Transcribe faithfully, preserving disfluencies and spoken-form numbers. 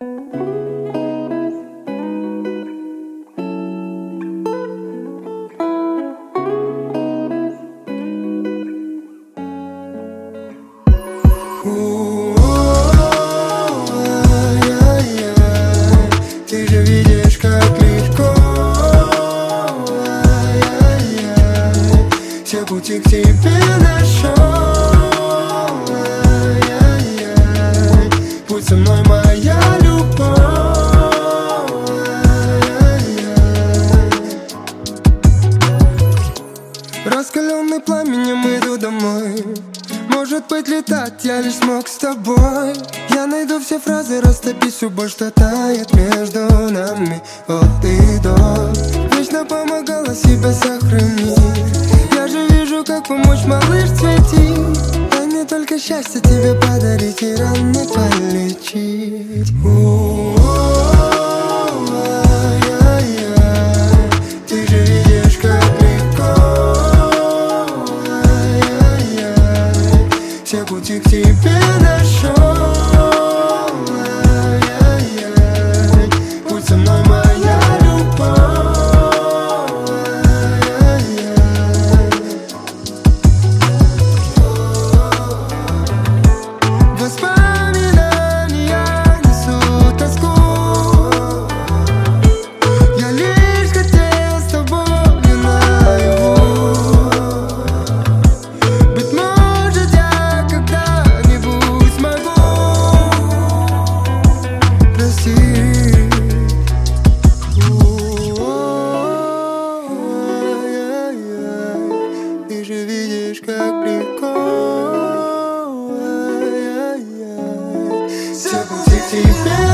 Ты же видишь, как легко. Все пути к тебе нашел. Будь со мной, моя любовь. Раскаленный пламенем иду домой. Может быть, летать я лишь смог с тобой. Я найду все фразы, растопи всю боль, что тает между нами. Вот и до. Вечно помогала себя сохранить. Я же вижу, как помочь, малыш, цвети. А мне только счастье тебе подарить и ран не полечить. Ты же видишь, как легко. Все пути к тебе нашел. Будь со мной, моя любовь. Воспоминания несут тоску. Я лишь хотел с тобой наяву. Быть может, я когда-нибудь смогу простить. Ты же видишь, как легко. Все пути к тебе